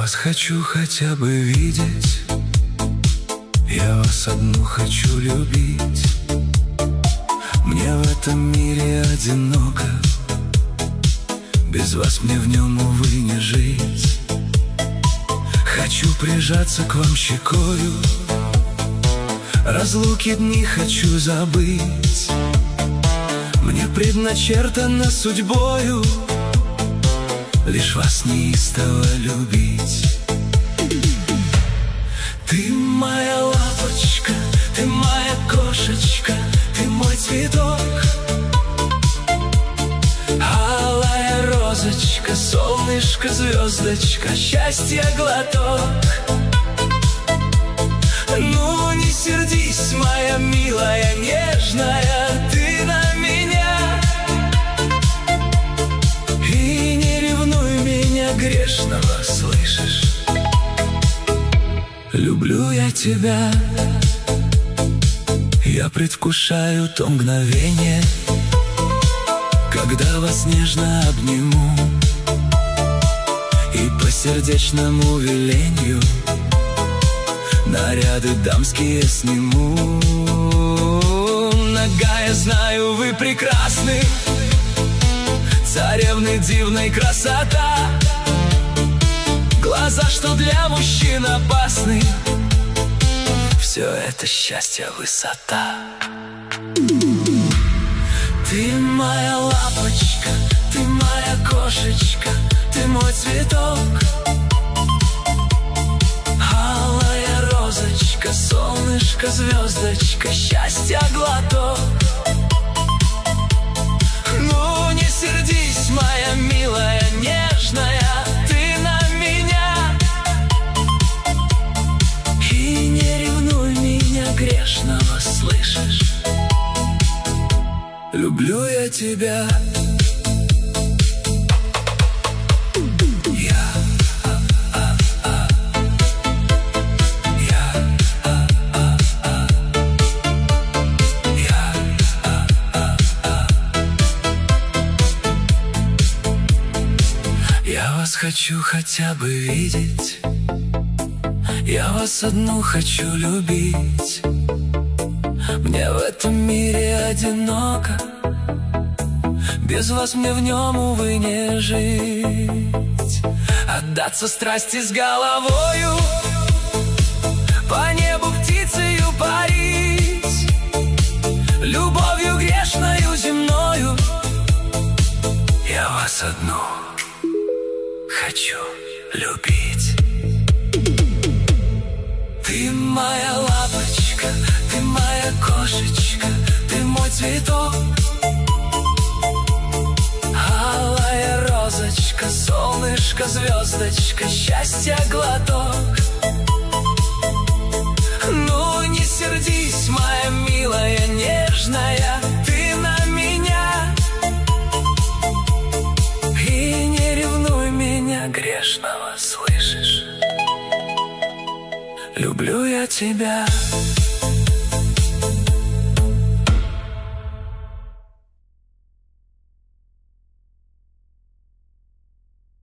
вас хочу хотя бы видеть, я вас одну хочу любить. Мне в этом мире одиноко, без вас мне в нем, увы, не жить. Хочу прижаться к вам щекою, разлуки дни хочу забыть. Мне предначертано судьбою лишь вас неистово любить. Ты моя лапочка, ты моя кошечка, ты мой цветок, алая розочка, солнышко, звездочка, счастье глоток. Ну не сердись, моя милая, нежная, ты на меня, и не ревнуй меня грешного, слышишь? Люблю я тебя, я предвкушаю то мгновение, когда вас нежно обниму и по сердечному велению наряды дамские сниму. Нога, я знаю, вы прекрасны, царевны дивной красота, глаза, что для мужчин опасны, все это счастье высота. Ты моя лапочка, ты моя кошечка, ты мой цветок, алая розочка, солнышко, звездочка, счастье глоток. Ну не сердись, моя милая, нежная, ты на меня, и не ревнуй меня грешного, слышишь? Люблю я тебя. Я вас хочу хотя бы видеть, я вас одну хочу любить. Мне в этом мире одиноко, без вас мне в нем, увы, не жить. Отдаться страсти с головою, по небу птицею парить, любовью грешною земною я вас одну хочу любить. Ты моя лапочка, ты моя кошечка, ты мой цветок, алая розочка, солнышко, звездочка, счастье глоток. Ну не сердись, моя милая, нежная, ты на меня, и не ревнуй меня грешного, слышишь? Люблю я тебя.